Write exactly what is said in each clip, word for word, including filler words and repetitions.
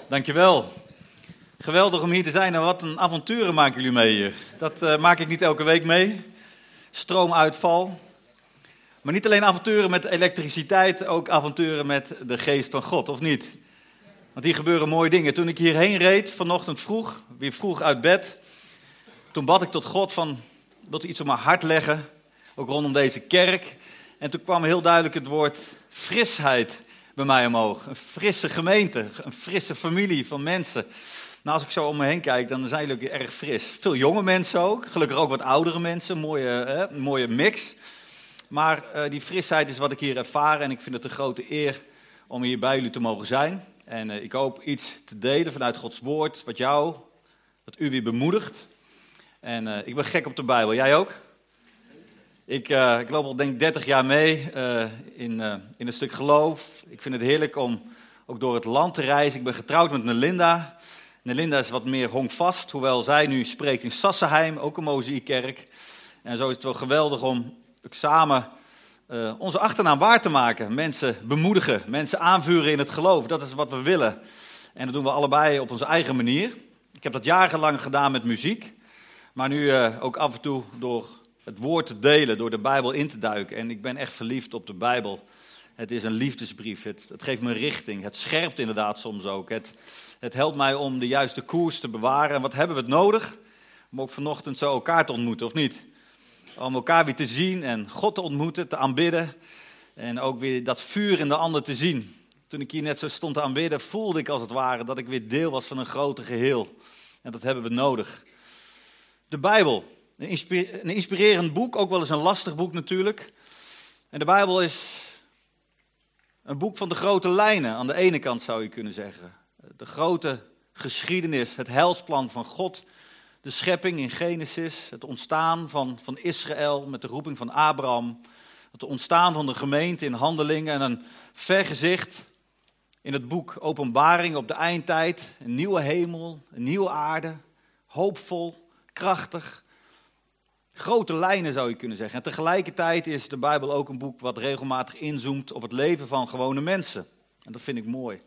Dankjewel. Geweldig om hier te zijn en wat een avonturen maken jullie mee hier. Dat uh, maak ik niet elke week mee. Stroomuitval. Maar niet alleen avonturen met elektriciteit, ook avonturen met de geest van God, of niet? Want hier gebeuren mooie dingen. Toen ik hierheen reed, vanochtend vroeg, weer vroeg uit bed, toen bad ik tot God van, wilt u iets op mijn hart leggen, ook rondom deze kerk. En toen kwam heel duidelijk het woord frisheid bij mij omhoog. Een frisse gemeente, een frisse familie van mensen. Nou, als ik zo om me heen kijk, dan zijn jullie erg fris. Veel jonge mensen ook, gelukkig ook wat oudere mensen, mooie, hè, een mooie mix. Maar uh, die frisheid is wat ik hier ervaar en ik vind het een grote eer om hier bij jullie te mogen zijn. En uh, ik hoop iets te delen vanuit Gods woord, wat jou, wat u weer bemoedigt. En uh, ik ben gek op de Bijbel, jij ook? Ik, uh, ik loop al denk ik dertig jaar mee uh, in, uh, in een stuk geloof. Ik vind het heerlijk om ook door het land te reizen. Ik ben getrouwd met Nelinda. Nelinda is wat meer honkvast, hoewel zij nu spreekt in Sassenheim, ook een Mozaïekkerk. En zo is het wel geweldig om ook samen uh, onze achternaam waar te maken. Mensen bemoedigen, mensen aanvuren in het geloof. Dat is wat we willen. En dat doen we allebei op onze eigen manier. Ik heb dat jarenlang gedaan met muziek. Maar nu uh, ook af en toe door het woord te delen, door de Bijbel in te duiken. En ik ben echt verliefd op de Bijbel. Het is een liefdesbrief. Het, het geeft me richting. Het scherpt inderdaad soms ook. Het, het helpt mij om de juiste koers te bewaren. En wat hebben we het nodig? Om ook vanochtend zo elkaar te ontmoeten, of niet? Om elkaar weer te zien en God te ontmoeten, te aanbidden. En ook weer dat vuur in de ander te zien. Toen ik hier net zo stond te aanbidden, voelde ik als het ware dat ik weer deel was van een groter geheel. En dat hebben we nodig. De Bijbel. Een, inspire- een inspirerend boek, ook wel eens een lastig boek natuurlijk. En de Bijbel is een boek van de grote lijnen, aan de ene kant zou je kunnen zeggen. De grote geschiedenis, het heilsplan van God, de schepping in Genesis, het ontstaan van, van Israël met de roeping van Abraham, het ontstaan van de gemeente in Handelingen en een vergezicht in het boek Openbaring op de eindtijd, een nieuwe hemel, een nieuwe aarde, hoopvol, krachtig. Grote lijnen zou je kunnen zeggen. En tegelijkertijd is de Bijbel ook een boek wat regelmatig inzoomt op het leven van gewone mensen. En dat vind ik mooi.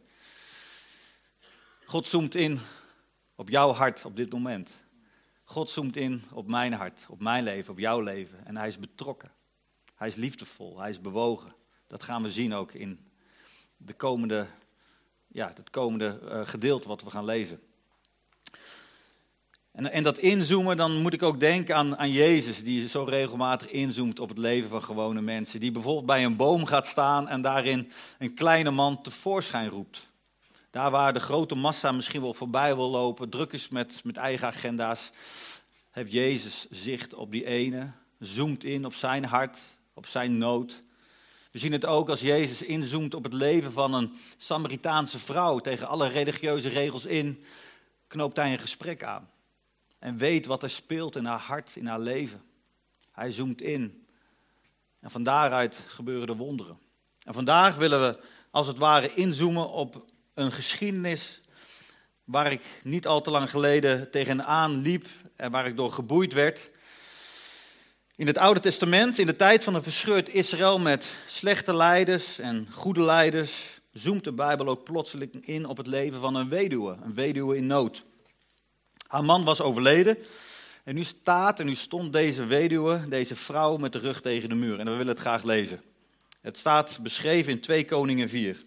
God zoomt in op jouw hart op dit moment. God zoomt in op mijn hart, op mijn leven, op jouw leven. En hij is betrokken. Hij is liefdevol, hij is bewogen. Dat gaan we zien ook in de komende, ja, het komende uh, gedeelte wat we gaan lezen. En, en dat inzoomen, dan moet ik ook denken aan, aan Jezus, die zo regelmatig inzoomt op het leven van gewone mensen. Die bijvoorbeeld bij een boom gaat staan en daarin een kleine man tevoorschijn roept. Daar waar de grote massa misschien wel voorbij wil lopen, druk is met, met eigen agenda's, heeft Jezus zicht op die ene, zoomt in op zijn hart, op zijn nood. We zien het ook als Jezus inzoomt op het leven van een Samaritaanse vrouw. Tegen alle religieuze regels in, knoopt hij een gesprek aan. En weet wat er speelt in haar hart, in haar leven. Hij zoomt in. En van daaruit gebeuren de wonderen. En vandaag willen we als het ware inzoomen op een geschiedenis waar ik niet al te lang geleden tegenaan liep en waar ik door geboeid werd. In het Oude Testament, in de tijd van een verscheurd Israël met slechte leiders en goede leiders, zoomt de Bijbel ook plotseling in op het leven van een weduwe, een weduwe in nood. Haar man was overleden en nu staat en nu stond deze weduwe, deze vrouw met de rug tegen de muur. En we willen het graag lezen. Het staat beschreven in twee Koningen vier.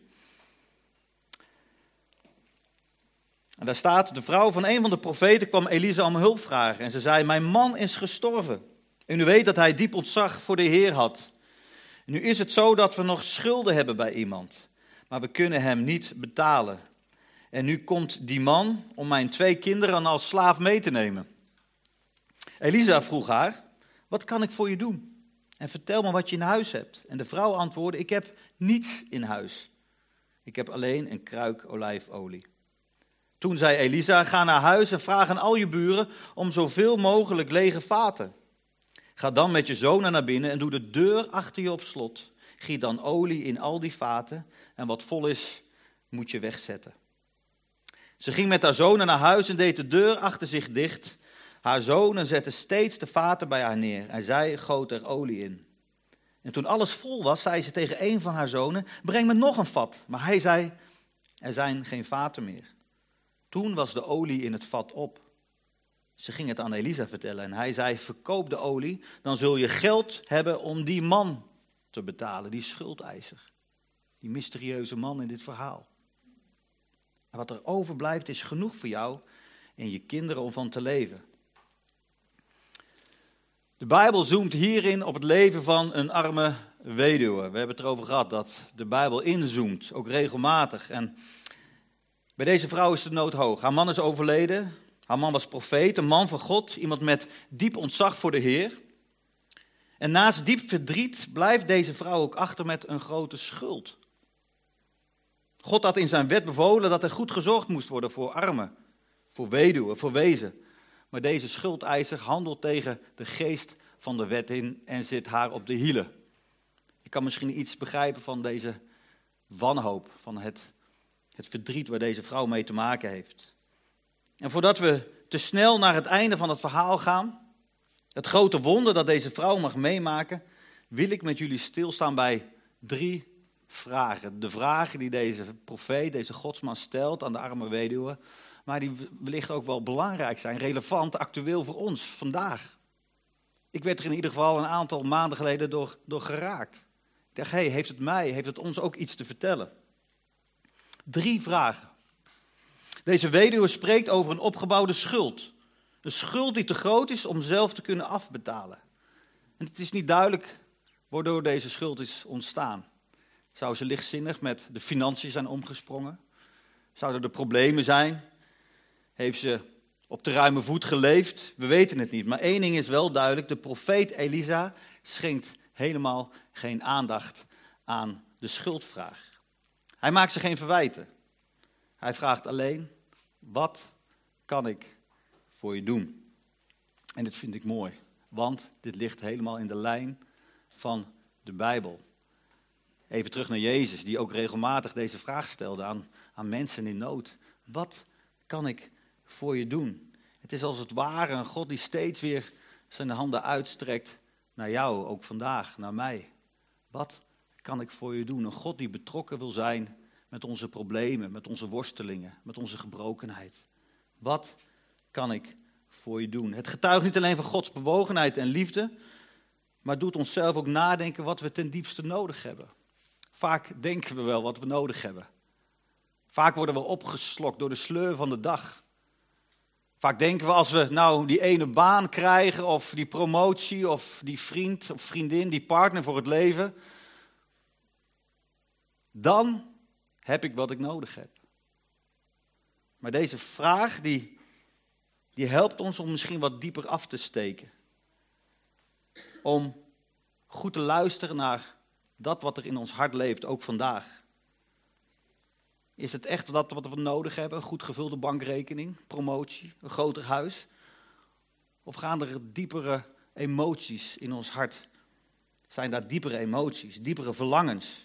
En daar staat, de vrouw van een van de profeten kwam Elisa om hulp vragen. En ze zei, mijn man is gestorven. En u weet dat hij diep ontzag voor de Heer had. En nu is het zo dat we nog schulden hebben bij iemand. Maar we kunnen hem niet betalen. En nu komt die man om mijn twee kinderen als slaaf mee te nemen. Elisa vroeg haar, wat kan ik voor je doen? En vertel me wat je in huis hebt. En de vrouw antwoordde, ik heb niets in huis. Ik heb alleen een kruik olijfolie. Toen zei Elisa, ga naar huis en vraag aan al je buren om zoveel mogelijk lege vaten. Ga dan met je zonen naar binnen en doe de deur achter je op slot. Giet dan olie in al die vaten en wat vol is, moet je wegzetten. Ze ging met haar zonen naar huis en deed de deur achter zich dicht. Haar zonen zetten steeds de vaten bij haar neer en zij goot er olie in. En toen alles vol was, zei ze tegen een van haar zonen, breng me nog een vat. Maar hij zei, er zijn geen vaten meer. Toen was de olie in het vat op. Ze ging het aan Elisa vertellen en hij zei, verkoop de olie, dan zul je geld hebben om die man te betalen, die schuldeiser. Die mysterieuze man in dit verhaal. En wat er overblijft is genoeg voor jou en je kinderen om van te leven. De Bijbel zoomt hierin op het leven van een arme weduwe. We hebben het erover gehad dat de Bijbel inzoomt, ook regelmatig. En bij deze vrouw is de nood hoog. Haar man is overleden. Haar man was profeet, een man van God, iemand met diep ontzag voor de Heer. En naast diep verdriet blijft deze vrouw ook achter met een grote schuld. God had in zijn wet bevolen dat er goed gezorgd moest worden voor armen, voor weduwen, voor wezen. Maar deze schuldeiser handelt tegen de geest van de wet in en zit haar op de hielen. Je kan misschien iets begrijpen van deze wanhoop, van het, het verdriet waar deze vrouw mee te maken heeft. En voordat we te snel naar het einde van het verhaal gaan, het grote wonder dat deze vrouw mag meemaken, wil ik met jullie stilstaan bij drie vragen. De vragen die deze profeet, deze godsman stelt aan de arme weduwe, maar die wellicht ook wel belangrijk zijn, relevant, actueel voor ons vandaag. Ik werd er in ieder geval een aantal maanden geleden door, door geraakt. Ik dacht, hé, hey, heeft het mij, heeft het ons ook iets te vertellen? Drie vragen. Deze weduwe spreekt over een opgebouwde schuld. Een schuld die te groot is om zelf te kunnen afbetalen. En het is niet duidelijk waardoor deze schuld is ontstaan. Zou ze lichtzinnig met de financiën zijn omgesprongen? Zouden er problemen zijn? Heeft ze op de ruime voet geleefd? We weten het niet. Maar één ding is wel duidelijk. De profeet Elisa schenkt helemaal geen aandacht aan de schuldvraag. Hij maakt ze geen verwijten. Hij vraagt alleen, wat kan ik voor je doen? En dit vind ik mooi, want dit ligt helemaal in de lijn van de Bijbel. Even terug naar Jezus, die ook regelmatig deze vraag stelde aan, aan mensen in nood. Wat kan ik voor je doen? Het is als het ware een God die steeds weer zijn handen uitstrekt naar jou, ook vandaag, naar mij. Wat kan ik voor je doen? Een God die betrokken wil zijn met onze problemen, met onze worstelingen, met onze gebrokenheid. Wat kan ik voor je doen? Het getuigt niet alleen van Gods bewogenheid en liefde, maar doet onszelf ook nadenken wat we ten diepste nodig hebben. Vaak denken we wel wat we nodig hebben. Vaak worden we opgeslokt door de sleur van de dag. Vaak denken we als we nou die ene baan krijgen of die promotie of die vriend of vriendin, die partner voor het leven, dan heb ik wat ik nodig heb. Maar deze vraag die, die helpt ons om misschien wat dieper af te steken. Om goed te luisteren naar dat wat er in ons hart leeft, ook vandaag. Is het echt dat wat we nodig hebben? Een goed gevulde bankrekening, promotie, een groter huis? Of gaan er diepere emoties in ons hart? Zijn daar diepere emoties, diepere verlangens?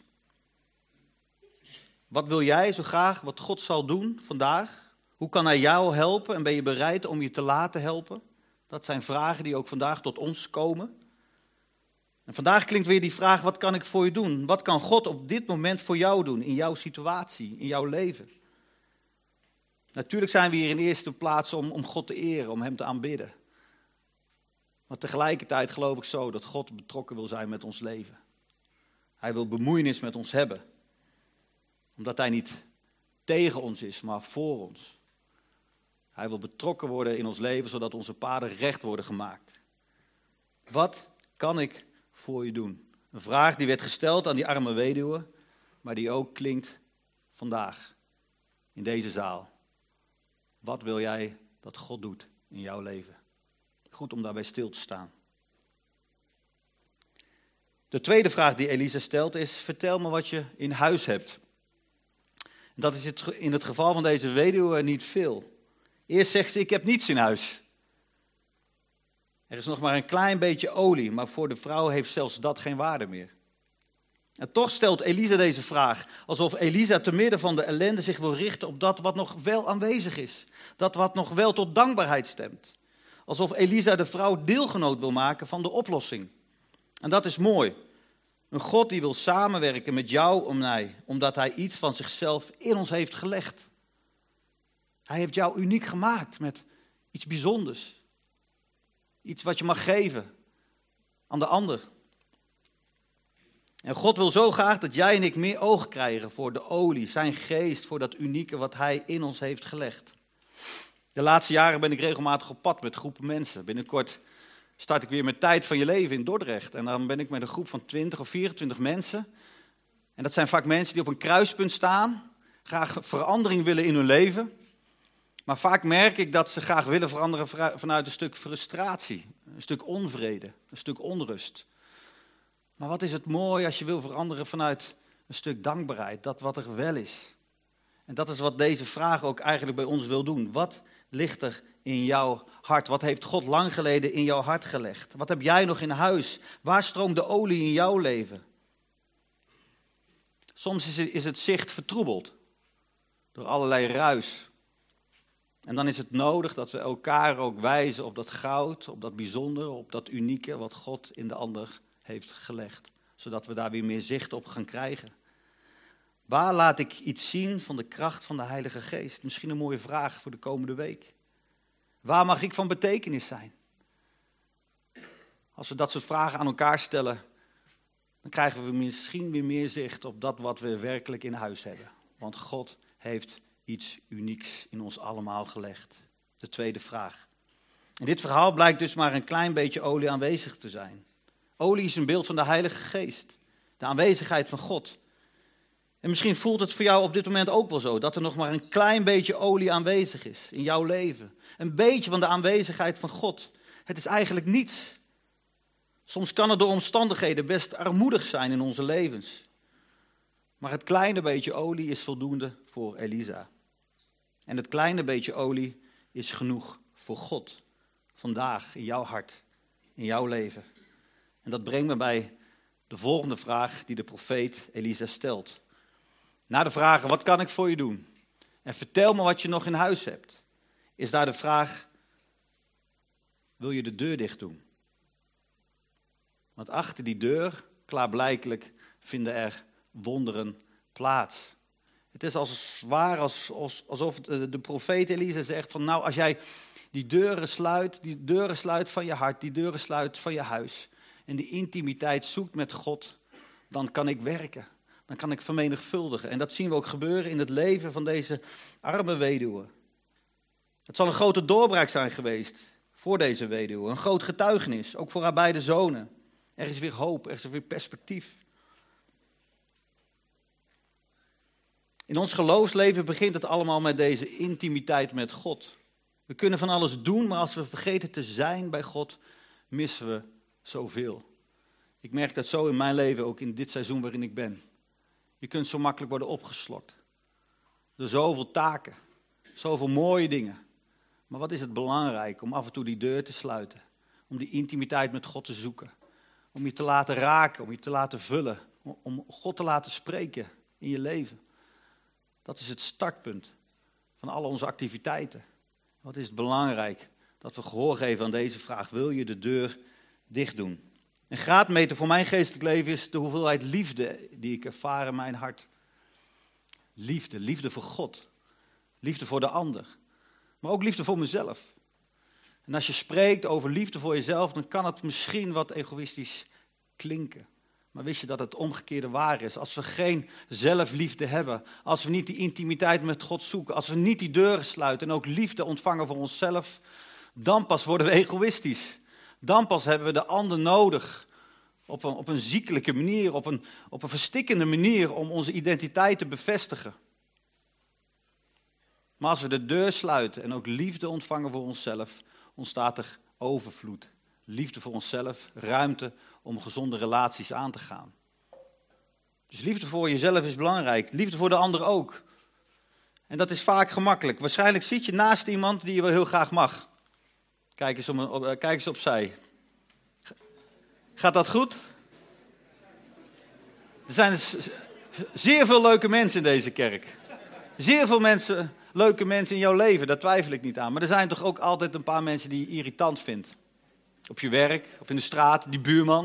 Wat wil jij zo graag wat God zal doen vandaag? Hoe kan hij jou helpen en ben je bereid om je te laten helpen? Dat zijn vragen die ook vandaag tot ons komen. En vandaag klinkt weer die vraag, wat kan ik voor je doen? Wat kan God op dit moment voor jou doen, in jouw situatie, in jouw leven? Natuurlijk zijn we hier in eerste plaats om, om God te eren, om hem te aanbidden. Maar tegelijkertijd geloof ik zo dat God betrokken wil zijn met ons leven. Hij wil bemoeienis met ons hebben. Omdat hij niet tegen ons is, maar voor ons. Hij wil betrokken worden in ons leven, zodat onze paden recht worden gemaakt. Wat kan ik voor je doen? Een vraag die werd gesteld aan die arme weduwe, maar die ook klinkt vandaag in deze zaal. Wat wil jij dat God doet in jouw leven? Goed om daarbij stil te staan. De tweede vraag die Elisa stelt is, vertel me wat je in huis hebt. Dat is het, in het geval van deze weduwe niet veel. Eerst zegt ze, ik heb niets in huis. Er is nog maar een klein beetje olie, maar voor de vrouw heeft zelfs dat geen waarde meer. En toch stelt Elisa deze vraag, alsof Elisa te midden van de ellende zich wil richten op dat wat nog wel aanwezig is. Dat wat nog wel tot dankbaarheid stemt. Alsof Elisa de vrouw deelgenoot wil maken van de oplossing. En dat is mooi. Een God die wil samenwerken met jou om mij, omdat hij iets van zichzelf in ons heeft gelegd. Hij heeft jou uniek gemaakt met iets bijzonders. Iets wat je mag geven aan de ander. En God wil zo graag dat jij en ik meer oog krijgen voor de olie, zijn geest, voor dat unieke wat hij in ons heeft gelegd. De laatste jaren ben ik regelmatig op pad met groepen mensen. Binnenkort start ik weer met Tijd van je leven in Dordrecht. En dan ben ik met een groep van twintig of vierentwintig mensen. En dat zijn vaak mensen die op een kruispunt staan, graag verandering willen in hun leven. Maar vaak merk ik dat ze graag willen veranderen vanuit een stuk frustratie, een stuk onvrede, een stuk onrust. Maar wat is het mooi als je wil veranderen vanuit een stuk dankbaarheid, dat wat er wel is. En dat is wat deze vraag ook eigenlijk bij ons wil doen. Wat ligt er in jouw hart? Wat heeft God lang geleden in jouw hart gelegd? Wat heb jij nog in huis? Waar stroomt de olie in jouw leven? Soms is het zicht vertroebeld door allerlei ruis. En dan is het nodig dat we elkaar ook wijzen op dat goud, op dat bijzondere, op dat unieke wat God in de ander heeft gelegd. Zodat we daar weer meer zicht op gaan krijgen. Waar laat ik iets zien van de kracht van de Heilige Geest? Misschien een mooie vraag voor de komende week. Waar mag ik van betekenis zijn? Als we dat soort vragen aan elkaar stellen, dan krijgen we misschien weer meer zicht op dat wat we werkelijk in huis hebben. Want God heeft iets unieks in ons allemaal gelegd. De tweede vraag. In dit verhaal blijkt dus maar een klein beetje olie aanwezig te zijn. Olie is een beeld van de Heilige Geest. De aanwezigheid van God. En misschien voelt het voor jou op dit moment ook wel zo, dat er nog maar een klein beetje olie aanwezig is in jouw leven. Een beetje van de aanwezigheid van God. Het is eigenlijk niets. Soms kan het door omstandigheden best armoedig zijn in onze levens. Maar het kleine beetje olie is voldoende voor Elisa. En het kleine beetje olie is genoeg voor God. Vandaag in jouw hart, in jouw leven. En dat brengt me bij de volgende vraag die de profeet Elisa stelt. Na de vragen, wat kan ik voor je doen? En vertel me wat je nog in huis hebt. Is daar de vraag, wil je de deur dicht doen? Want achter die deur, klaarblijkelijk, vinden er wonderen plaats. Het is als waar als, als, alsof de profeet Elisa zegt van nou, als jij die deuren sluit, die deuren sluit van je hart, die deuren sluit van je huis en die intimiteit zoekt met God, dan kan ik werken. Dan kan ik vermenigvuldigen. En dat zien we ook gebeuren in het leven van deze arme weduwe. Het zal een grote doorbraak zijn geweest voor deze weduwe. Een groot getuigenis, ook voor haar beide zonen. Er is weer hoop, er is weer perspectief. In ons geloofsleven begint het allemaal met deze intimiteit met God. We kunnen van alles doen, maar als we vergeten te zijn bij God, missen we zoveel. Ik merk dat zo in mijn leven, ook in dit seizoen waarin ik ben. Je kunt zo makkelijk worden opgeslokt. Door zoveel taken, zoveel mooie dingen. Maar wat is het belangrijk om af en toe die deur te sluiten? Om die intimiteit met God te zoeken. Om je te laten raken, om je te laten vullen. Om God te laten spreken in je leven. Dat is het startpunt van al onze activiteiten. Wat is het belangrijk dat we gehoor geven aan deze vraag. Wil je de deur dicht doen? Een graadmeter voor mijn geestelijk leven is de hoeveelheid liefde die ik ervaar in mijn hart. Liefde, liefde voor God. Liefde voor de ander. Maar ook liefde voor mezelf. En als je spreekt over liefde voor jezelf, dan kan het misschien wat egoïstisch klinken. Maar wist je dat het omgekeerde waar is? Als we geen zelfliefde hebben, als we niet die intimiteit met God zoeken, als we niet die deuren sluiten en ook liefde ontvangen voor onszelf, dan pas worden we egoïstisch. Dan pas hebben we de ander nodig op een, op een ziekelijke manier, op een, op een verstikkende manier om onze identiteit te bevestigen. Maar als we de deur sluiten en ook liefde ontvangen voor onszelf, ontstaat er overvloed. Liefde voor onszelf, ruimte om gezonde relaties aan te gaan. Dus liefde voor jezelf is belangrijk, liefde voor de ander ook. En dat is vaak gemakkelijk. Waarschijnlijk zit je naast iemand die je wel heel graag mag. Kijk eens, om, op, kijk eens opzij. Gaat dat goed? Er zijn zeer veel leuke mensen in deze kerk. Zeer veel mensen, leuke mensen in jouw leven, daar twijfel ik niet aan. Maar er zijn toch ook altijd een paar mensen die je irritant vindt. Op je werk of in de straat, die buurman.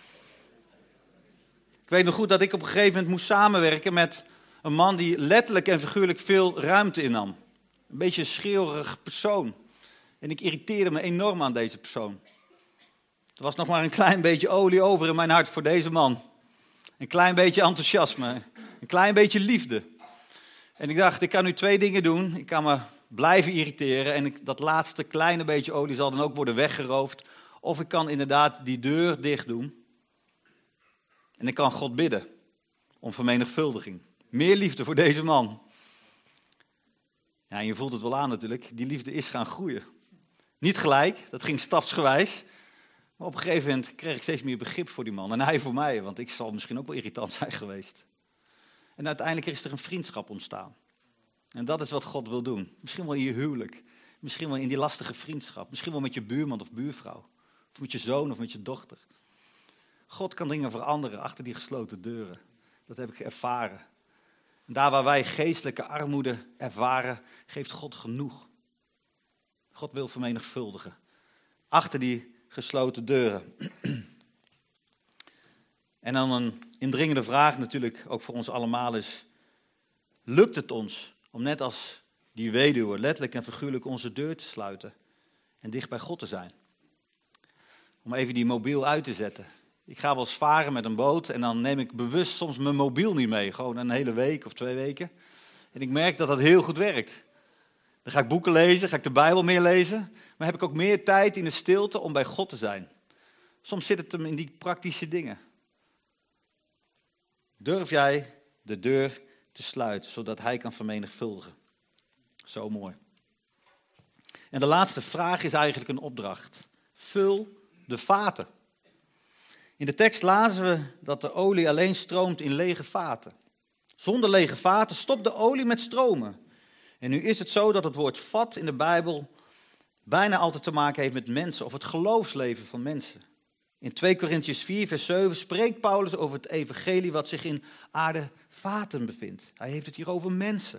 Ik weet nog goed dat ik op een gegeven moment moest samenwerken met een man die letterlijk en figuurlijk veel ruimte innam. Een beetje een schreeuwerig persoon. En ik irriteerde me enorm aan deze persoon. Er was nog maar een klein beetje olie over in mijn hart voor deze man. Een klein beetje enthousiasme. Een klein beetje liefde. En ik dacht, ik kan nu twee dingen doen. Ik kan me blijven irriteren. En ik, dat laatste kleine beetje olie zal dan ook worden weggeroofd. Of ik kan inderdaad die deur dicht doen. En ik kan God bidden. Om vermenigvuldiging. Meer liefde voor deze man. Ja, en je voelt het wel aan natuurlijk. Die liefde is gaan groeien. Niet gelijk, dat ging stapsgewijs. Maar op een gegeven moment kreeg ik steeds meer begrip voor die man. En hij voor mij, want ik zal misschien ook wel irritant zijn geweest. En uiteindelijk is er een vriendschap ontstaan. En dat is wat God wil doen. Misschien wel in je huwelijk. Misschien wel in die lastige vriendschap. Misschien wel met je buurman of buurvrouw. Of met je zoon of met je dochter. God kan dingen veranderen achter die gesloten deuren. Dat heb ik ervaren. En daar waar wij geestelijke armoede ervaren, geeft God genoeg. God wil vermenigvuldigen. Achter die gesloten deuren. En dan een indringende vraag natuurlijk, ook voor ons allemaal is, lukt het ons om net als die weduwe letterlijk en figuurlijk onze deur te sluiten en dicht bij God te zijn? Om even die mobiel uit te zetten. Ik ga wel eens varen met een boot en dan neem ik bewust soms mijn mobiel niet mee, gewoon een hele week of twee weken. En ik merk dat dat heel goed werkt. Dan ga ik boeken lezen, ga ik de Bijbel meer lezen, maar heb ik ook meer tijd in de stilte om bij God te zijn. Soms zit het hem in die praktische dingen. Durf jij de deur te sluiten, zodat hij kan vermenigvuldigen? Zo mooi. En de laatste vraag is eigenlijk een opdracht. Vul de vaten. In de tekst lazen we dat de olie alleen stroomt in lege vaten. Zonder lege vaten stopt de olie met stromen. En nu is het zo dat het woord vat in de Bijbel bijna altijd te maken heeft met mensen of het geloofsleven van mensen. In twee Korintiërs vier vers zeven spreekt Paulus over het evangelie wat zich in aarde vaten bevindt. Hij heeft het hier over mensen.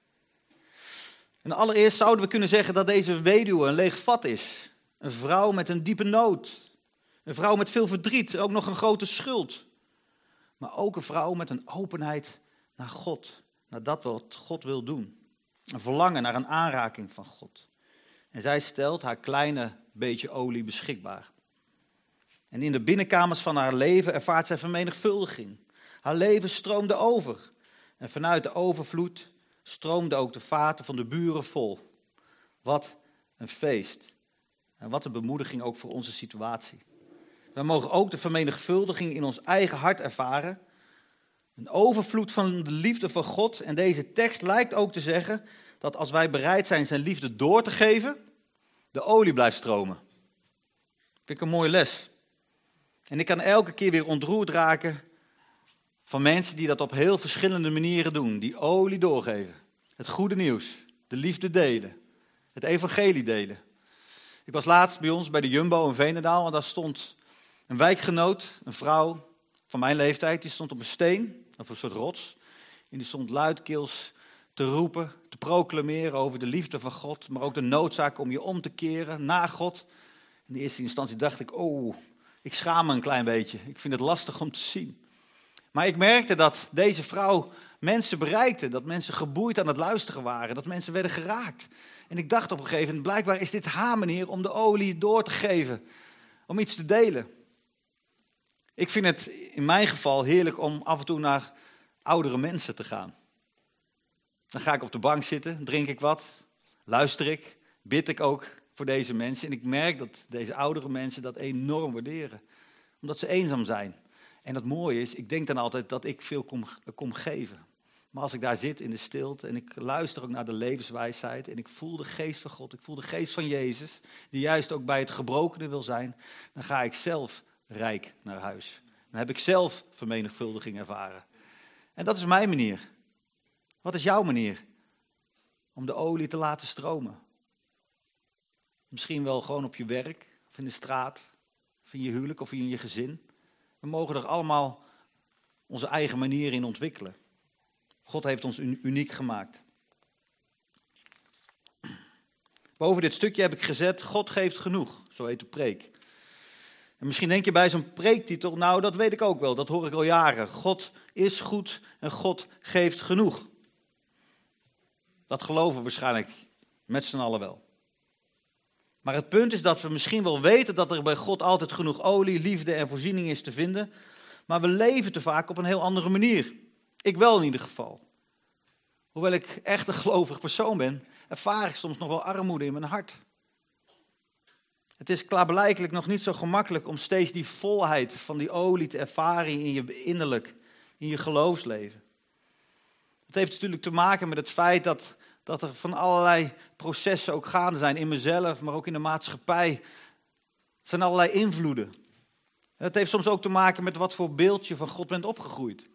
En allereerst zouden we kunnen zeggen dat deze weduwe een leeg vat is. Een vrouw met een diepe nood. Een vrouw met veel verdriet, ook nog een grote schuld. Maar ook een vrouw met een openheid naar God. Naar dat wat God wil doen. Een verlangen naar een aanraking van God. En zij stelt haar kleine beetje olie beschikbaar. En in de binnenkamers van haar leven ervaart zij vermenigvuldiging. Haar leven stroomde over. En vanuit de overvloed stroomden ook de vaten van de buren vol. Wat een feest. En wat een bemoediging ook voor onze situatie. We mogen ook de vermenigvuldiging in ons eigen hart ervaren. Een overvloed van de liefde van God. En deze tekst lijkt ook te zeggen dat als wij bereid zijn zijn liefde door te geven, de olie blijft stromen. Vind ik een mooie les. En ik kan elke keer weer ontroerd raken van mensen die dat op heel verschillende manieren doen. Die olie doorgeven. Het goede nieuws. De liefde delen. Het evangelie delen. Ik was laatst bij ons bij de Jumbo in Veenendaal en daar stond een wijkgenoot, een vrouw van mijn leeftijd, die stond op een steen, of een soort rots. En die stond luidkeels te roepen, te proclameren over de liefde van God, maar ook de noodzaak om je om te keren naar God. In de eerste instantie dacht ik, oh, ik schaam me een klein beetje. Ik vind het lastig om te zien. Maar ik merkte dat deze vrouw mensen bereikte, dat mensen geboeid aan het luisteren waren, dat mensen werden geraakt. En ik dacht op een gegeven moment, blijkbaar is dit haar manier om de olie door te geven, om iets te delen. Ik vind het in mijn geval heerlijk om af en toe naar oudere mensen te gaan. Dan ga ik op de bank zitten, drink ik wat, luister ik, bid ik ook voor deze mensen. En ik merk dat deze oudere mensen dat enorm waarderen. Omdat ze eenzaam zijn. En het mooie is, ik denk dan altijd dat ik veel kom, kom geven. Maar als ik daar zit in de stilte en ik luister ook naar de levenswijsheid en ik voel de geest van God, ik voel de geest van Jezus, die juist ook bij het gebrokene wil zijn, dan ga ik zelf rijk naar huis. Dan heb ik zelf vermenigvuldiging ervaren. En dat is mijn manier. Wat is jouw manier om de olie te laten stromen? Misschien wel gewoon op je werk, of in de straat, of in je huwelijk, of in je gezin. We mogen er allemaal onze eigen manier in ontwikkelen. God heeft ons uniek gemaakt. Boven dit stukje heb ik gezet, God geeft genoeg, zo heet de preek. En misschien denk je bij zo'n preektitel, nou dat weet ik ook wel, dat hoor ik al jaren. God is goed en God geeft genoeg. Dat geloven waarschijnlijk Met z'n allen wel. Maar het punt is dat we misschien wel weten dat er bij God altijd genoeg olie, liefde en voorziening is te vinden. Maar we leven te vaak op een heel andere manier. Ik wel in ieder geval. Hoewel ik echt een gelovig persoon ben, ervaar ik soms nog wel armoede in mijn hart. Het is klaarblijkelijk nog niet zo gemakkelijk om steeds die volheid van die olie te ervaren in je innerlijk, in je geloofsleven. Het heeft natuurlijk te maken met het feit dat, dat er van allerlei processen ook gaande zijn in mezelf, maar ook in de maatschappij. Er zijn allerlei invloeden. En het heeft soms ook te maken met wat voor beeld je van God bent opgegroeid.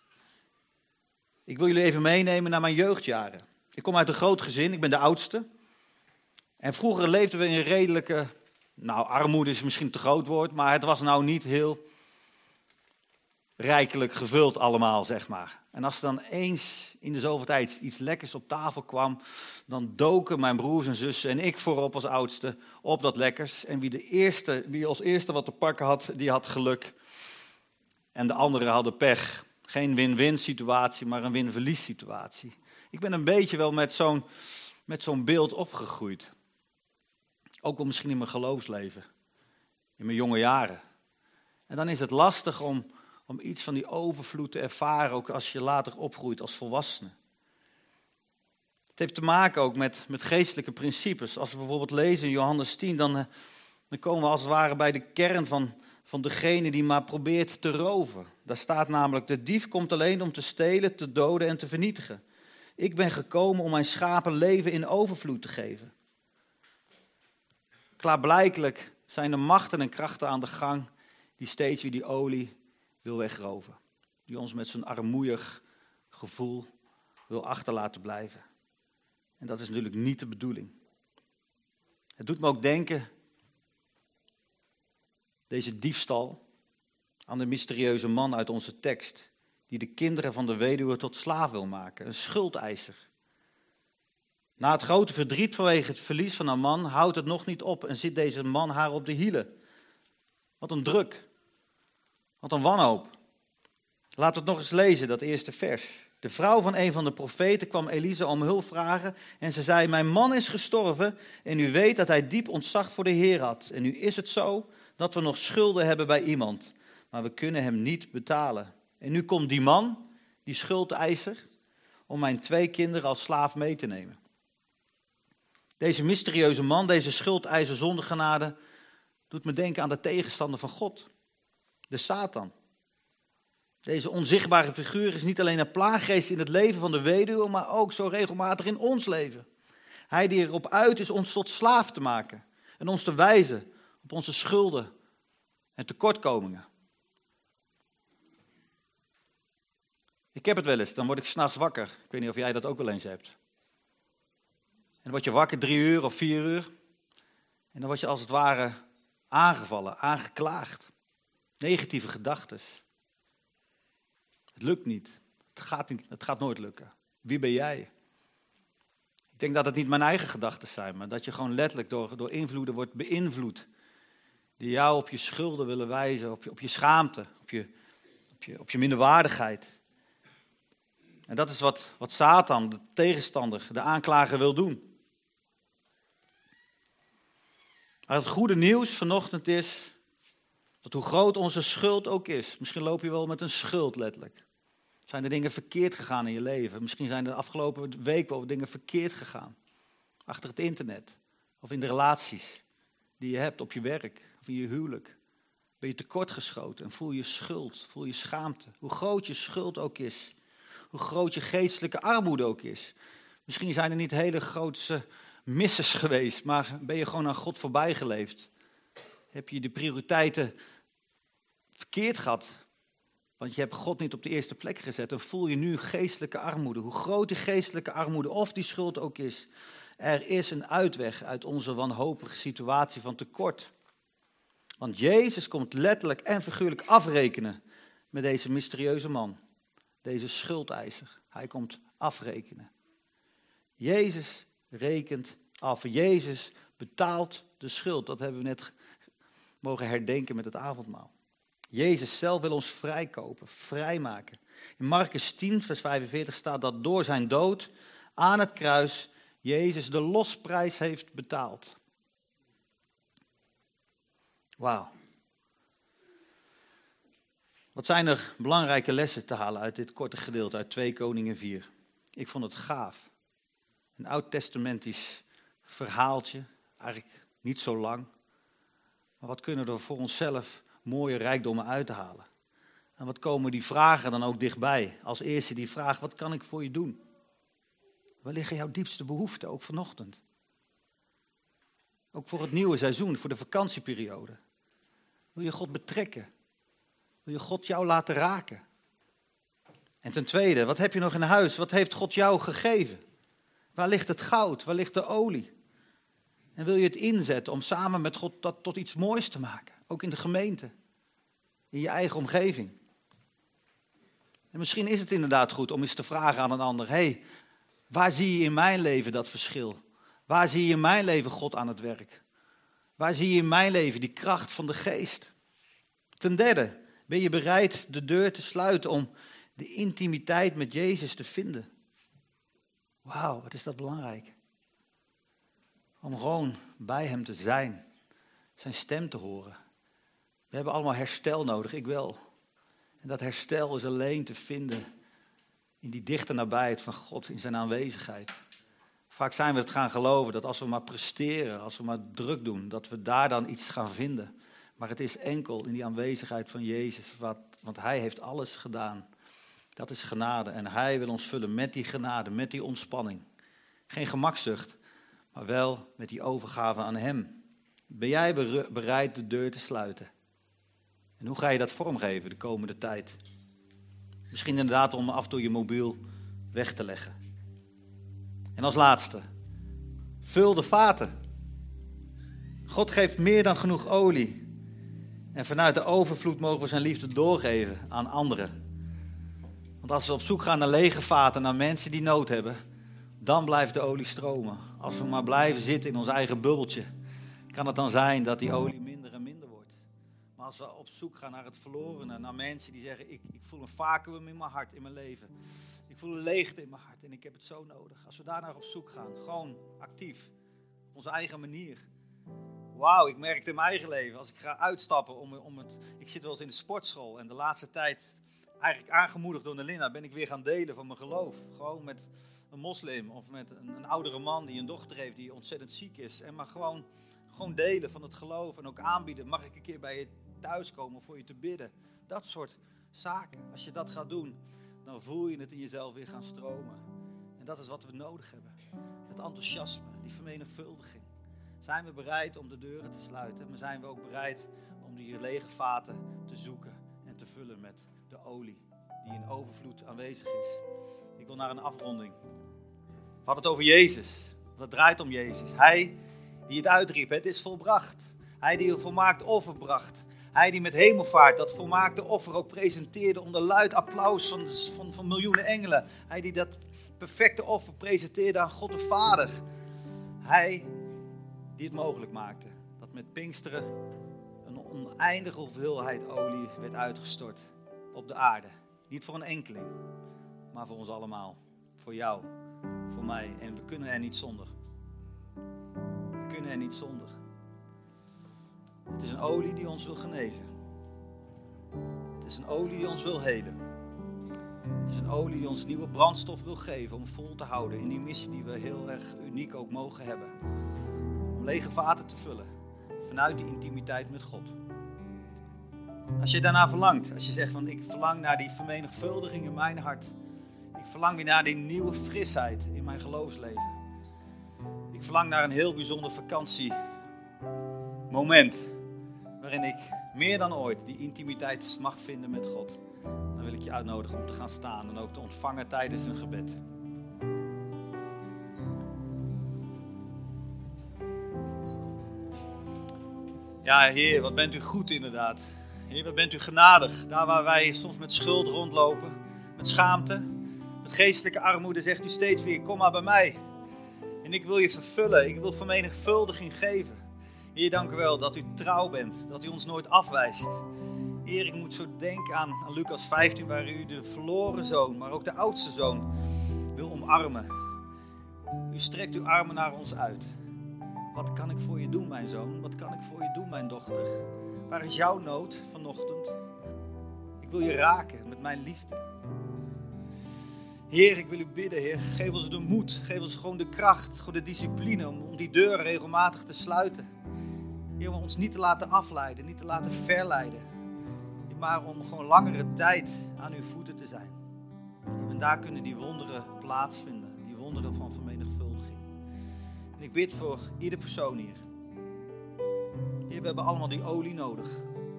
Ik wil jullie even meenemen naar mijn jeugdjaren. Ik kom uit een groot gezin, ik ben de oudste. En vroeger leefden we in een redelijke, nou armoede is misschien een te groot woord, maar het was nou niet heel rijkelijk gevuld allemaal, zeg maar. En als er dan eens in de zoveel tijd iets lekkers op tafel kwam, dan doken mijn broers en zussen en ik voorop als oudste op dat lekkers. En wie, de eerste, wie als eerste wat te pakken had, die had geluk. En de anderen hadden pech. Geen win-win situatie, maar een win-verlies situatie. Ik ben een beetje wel met zo'n, met zo'n beeld opgegroeid. Ook wel misschien in mijn geloofsleven. In mijn jonge jaren. En dan is het lastig om, om iets van die overvloed te ervaren, ook als je later opgroeit als volwassene. Het heeft te maken ook met, met geestelijke principes. Als we bijvoorbeeld lezen in Johannes tien, dan, dan komen we als het ware bij de kern van, van degene die maar probeert te roven. Daar staat namelijk, de dief komt alleen om te stelen, te doden en te vernietigen. Ik ben gekomen om mijn schapen leven in overvloed te geven. Klaarblijkelijk zijn er machten en krachten aan de gang die steeds weer die olie wil wegroven. Die ons met zo'n armoeig gevoel wil achterlaten blijven. En dat is natuurlijk niet de bedoeling. Het doet me ook denken, deze diefstal, aan de mysterieuze man uit onze tekst, die de kinderen van de weduwe tot slaaf wil maken, een schuldeiser. Na het grote verdriet vanwege het verlies van haar man houdt het nog niet op en zit deze man haar op de hielen. Wat een druk, wat een wanhoop. Laten we het nog eens lezen, dat eerste vers. De vrouw van een van de profeten kwam Elisa om hulp vragen en ze zei, mijn man is gestorven en u weet dat hij diep ontzag voor de Heer had. En nu is het zo dat we nog schulden hebben bij iemand, maar we kunnen hem niet betalen. En nu komt die man, die schuldeiser, om mijn twee kinderen als slaaf mee te nemen. Deze mysterieuze man, deze schuldeiser zonder genade, doet me denken aan de tegenstander van God, de Satan. Deze onzichtbare figuur is niet alleen een plaaggeest in het leven van de weduwe, maar ook zo regelmatig in ons leven. Hij die erop uit is ons tot slaaf te maken en ons te wijzen op onze schulden en tekortkomingen. Ik heb het wel eens, dan word ik 's nachts wakker. Ik weet niet of jij dat ook wel eens hebt. En dan word je wakker drie uur of vier uur. En dan word je als het ware aangevallen, aangeklaagd. Negatieve gedachten. Het lukt niet. Het gaat niet. Het gaat nooit lukken. Wie ben jij? Ik denk dat het niet mijn eigen gedachten zijn, maar dat je gewoon letterlijk door, door invloeden wordt beïnvloed. Die jou op je schulden willen wijzen, op je, op je schaamte, op je, op je, op je minderwaardigheid. En dat is wat, wat Satan, de tegenstander, de aanklager wil doen. Maar het goede nieuws vanochtend is dat hoe groot onze schuld ook is, misschien loop je wel met een schuld letterlijk. Zijn er dingen verkeerd gegaan in je leven? Misschien zijn er de afgelopen week wel dingen verkeerd gegaan. Achter het internet of in de relaties die je hebt op je werk of in je huwelijk. Ben je tekortgeschoten en voel je schuld, voel je schaamte. Hoe groot je schuld ook is. Hoe groot je geestelijke armoede ook is. Misschien zijn er niet hele grootse misses geweest, maar ben je gewoon aan God voorbij geleefd. Heb je de prioriteiten verkeerd gehad, want je hebt God niet op de eerste plek gezet. En voel je nu geestelijke armoede. Hoe groot die geestelijke armoede of die schuld ook is. Er is een uitweg uit onze wanhopige situatie van tekort. Want Jezus komt letterlijk en figuurlijk afrekenen met deze mysterieuze man. Deze schuldeiser. Hij komt afrekenen. Jezus rekent af. Jezus betaalt de schuld. Dat hebben we net mogen herdenken met het avondmaal. Jezus zelf wil ons vrijkopen, vrijmaken. In Markus tien, vers vijfenveertig staat dat door zijn dood aan het kruis Jezus de losprijs heeft betaald. Wauw. Wat zijn er belangrijke lessen te halen uit dit korte gedeelte uit twee Koningen vier? Ik vond het gaaf. Een oud-testamentisch verhaaltje, eigenlijk niet zo lang. Maar wat kunnen we er voor onszelf mooie rijkdommen uithalen? En wat komen die vragen dan ook dichtbij? Als eerste die vraag, wat kan ik voor je doen? Waar liggen jouw diepste behoeften, ook vanochtend? Ook voor het nieuwe seizoen, voor de vakantieperiode. Wil je God betrekken? Wil je God jou laten raken? En ten tweede, wat heb je nog in huis? Wat heeft God jou gegeven? Waar ligt het goud? Waar ligt de olie? En wil je het inzetten om samen met God dat tot iets moois te maken? Ook in de gemeente, in je eigen omgeving. En misschien is het inderdaad goed om eens te vragen aan een ander. Hé, hey, waar zie je in mijn leven dat verschil? Waar zie je in mijn leven God aan het werk? Waar zie je in mijn leven die kracht van de geest? Ten derde, ben je bereid de deur te sluiten om de intimiteit met Jezus te vinden? Wauw, wat is dat belangrijk. Om gewoon bij hem te zijn, zijn stem te horen. We hebben allemaal herstel nodig, ik wel. En dat herstel is alleen te vinden in die dichte nabijheid van God, in zijn aanwezigheid. Vaak zijn we het gaan geloven dat als we maar presteren, als we maar druk doen, dat we daar dan iets gaan vinden. Maar het is enkel in die aanwezigheid van Jezus, wat, want hij heeft alles gedaan. Dat is genade en hij wil ons vullen met die genade, met die ontspanning. Geen gemakzucht, maar wel met die overgave aan hem. Ben jij bereid de deur te sluiten? En hoe ga je dat vormgeven de komende tijd? Misschien inderdaad om af en toe je mobiel weg te leggen. En als laatste, vul de vaten. God geeft meer dan genoeg olie. En vanuit de overvloed mogen we zijn liefde doorgeven aan anderen. Want als we op zoek gaan naar lege vaten, naar mensen die nood hebben, dan blijft de olie stromen. Als we maar blijven zitten in ons eigen bubbeltje, kan het dan zijn dat die olie minder en minder wordt. Maar als we op zoek gaan naar het verlorene, naar mensen die zeggen, ik, ik voel een vacuüm in mijn hart, in mijn leven. Ik voel een leegte in mijn hart en ik heb het zo nodig. Als we daar naar op zoek gaan, gewoon actief, op onze eigen manier. Wauw, ik merk het in mijn eigen leven. Als ik ga uitstappen, om, om het, ik zit wel eens in de sportschool en de laatste tijd, eigenlijk aangemoedigd door Nelinda, ben ik weer gaan delen van mijn geloof. Gewoon met een moslim of met een, een oudere man die een dochter heeft die ontzettend ziek is. En maar gewoon, gewoon delen van het geloof en ook aanbieden. Mag ik een keer bij je thuiskomen om voor je te bidden? Dat soort zaken. Als je dat gaat doen, dan voel je het in jezelf weer gaan stromen. En dat is wat we nodig hebben. Het enthousiasme, die vermenigvuldiging. Zijn we bereid om de deuren te sluiten, maar zijn we ook bereid om die lege vaten te zoeken en te vullen met de olie die in overvloed aanwezig is. Ik wil naar een afronding. We hadden het over Jezus. Dat draait om Jezus. Hij die het uitriep, het is volbracht. Hij die een volmaakt offer bracht. Hij die met hemelvaart dat volmaakte offer ook presenteerde onder luid applaus van, van, van miljoenen engelen. Hij die dat perfecte offer presenteerde aan God de Vader. Hij die het mogelijk maakte dat met Pinksteren een oneindige hoeveelheid olie werd uitgestort op de aarde. Niet voor een enkeling, maar voor ons allemaal. Voor jou, voor mij. En we kunnen er niet zonder. We kunnen er niet zonder. Het is een olie die ons wil genezen. Het is een olie die ons wil helen. Het is een olie die ons nieuwe brandstof wil geven om vol te houden in die missie die we heel erg uniek ook mogen hebben. Om lege vaten te vullen vanuit die intimiteit met God. Als je daarna verlangt, als je zegt van ik verlang naar die vermenigvuldiging in mijn hart. Ik verlang weer naar die nieuwe frisheid in mijn geloofsleven. Ik verlang naar een heel bijzonder vakantiemoment waarin ik meer dan ooit die intimiteit mag vinden met God. Dan wil ik je uitnodigen om te gaan staan en ook te ontvangen tijdens een gebed. Ja, Heer, wat bent u goed inderdaad. Heer, wat bent u genadig. Daar waar wij soms met schuld rondlopen, met schaamte, met geestelijke armoede, zegt u steeds weer, kom maar bij mij. En ik wil je vervullen, ik wil vermenigvuldiging geven. Heer, dank u wel dat u trouw bent, dat u ons nooit afwijst. Heer, ik moet zo denken aan, aan Lucas vijftien, waar u de verloren zoon, maar ook de oudste zoon wil omarmen. U U strekt uw armen naar ons uit. Wat kan ik voor je doen, mijn zoon? Wat kan ik voor je doen, mijn dochter? Waar is jouw nood vanochtend? Ik wil je raken met mijn liefde. Heer, ik wil u bidden, Heer. Geef ons de moed. Geef ons gewoon de kracht, gewoon de discipline om, om die deuren regelmatig te sluiten. Heer, om ons niet te laten afleiden, niet te laten verleiden. Maar om gewoon langere tijd aan uw voeten te zijn. En daar kunnen die wonderen plaatsvinden. Die wonderen van vermenigvuldiging. En ik bid voor ieder persoon hier. Heer, we hebben allemaal die olie nodig.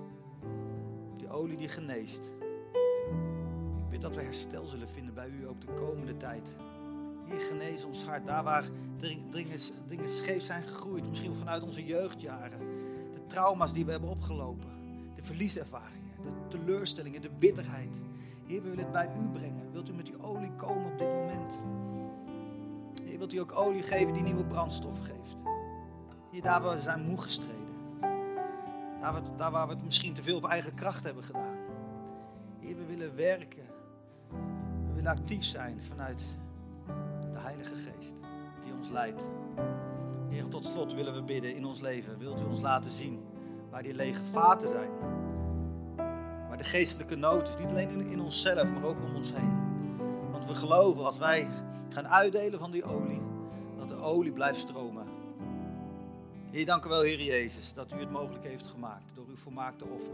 Die olie die geneest. Ik bid dat we herstel zullen vinden bij u ook de komende tijd. Heer, genees ons hart. Daar waar dingen, dingen scheef zijn gegroeid. Misschien vanuit onze jeugdjaren. De trauma's die we hebben opgelopen. De verlieservaringen. De teleurstellingen, de bitterheid. Heer, we willen het bij u brengen. Wilt u met die olie komen op dit moment? Heer, wilt u ook olie geven die nieuwe brandstof geeft? Heer, daar waar we zijn moe gestreden. Daar, waar, daar waar we het misschien te veel op eigen kracht hebben gedaan. Heer, we willen werken. We willen actief zijn vanuit de Heilige Geest die ons leidt. Heer, tot slot willen we bidden in ons leven. Wilt u ons laten zien waar die lege vaten zijn? Waar de geestelijke nood is. Niet alleen in, in onszelf, maar ook om ons heen. Want we geloven als wij gaan uitdelen van die olie, dat de olie blijft stromen. Heer, dank u wel, Heer Jezus, dat u het mogelijk heeft gemaakt door uw volmaakte offer.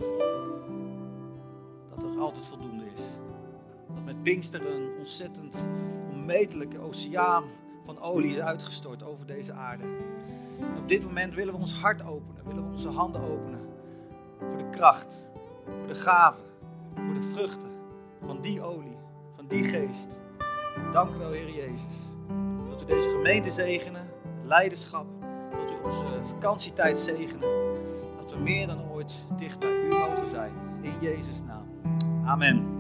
Dat er altijd voldoende is. Dat met Pinksteren een ontzettend onmetelijke oceaan van olie is uitgestort over deze aarde. En op dit moment willen we ons hart openen, willen we onze handen openen voor de kracht, voor de gaven, voor de vruchten van die olie, van die geest. Dank u wel, Heer Jezus. Wilt u deze gemeente zegenen, het leiderschap, wilt u onze vakantietijd zegenen, dat we meer dan ooit dicht bij u mogen zijn. In Jezus' naam. Amen.